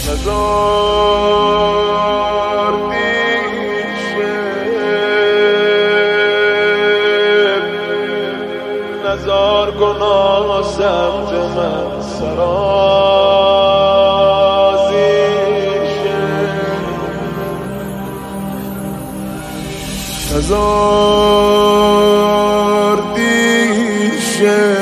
نزار دیشه نزار گناه سمت من سرازیشه نزار دیشه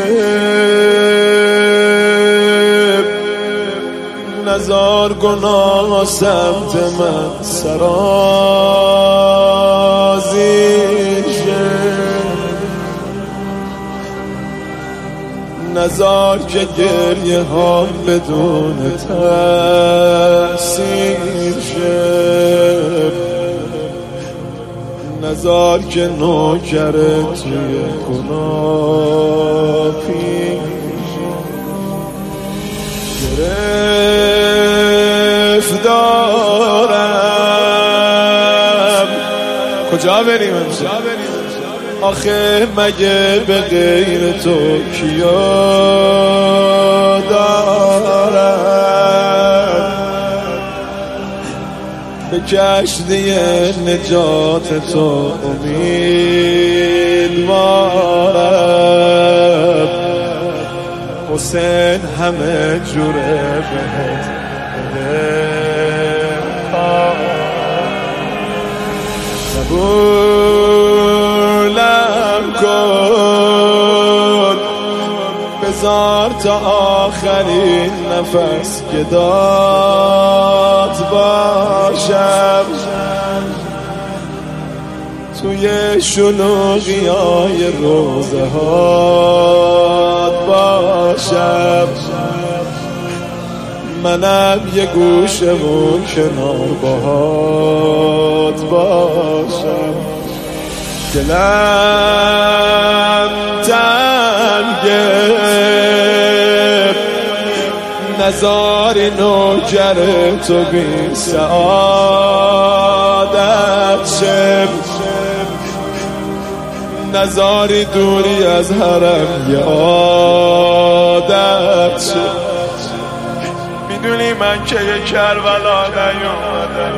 نزار گناه سمت من سرازیشه نزار که گریه ها بدون تأثیر شه نزار که نوکر توی گناه گرفتارم کجا بریم امشب آخه مگه به غیر تو کیا دارم به کشتی نجات تو امیدوارم حسین همه جوره بهت قبولم کن بذار تا آخرین نفس که داد باشم توی شلوغیای روزه هات باشم منم یه گوشمون کنار باهات باشم دلم تنگه نزاری نوکر تو بی سعادت شم نزاری دوری از حرم یه عادت شم میدونی من که یه کربلا نیومدم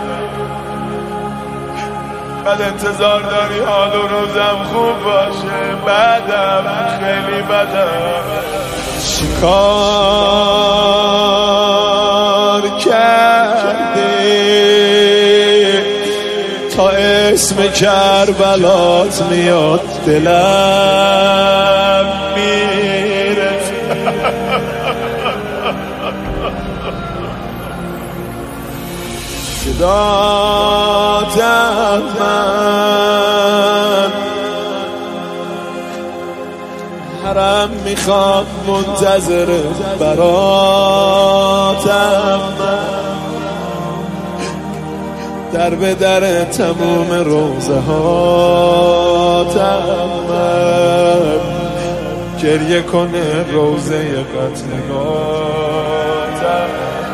بعد انتظار داری حال و روزم خوب باشه بعدم خیلی بدم چیکار کردی تا اسم کربلات میاد دلم میره صداتم من حرم میخواد منتظر براتم من در به در تموم روزه هاتم من گریه کنه روزه قتلگاتم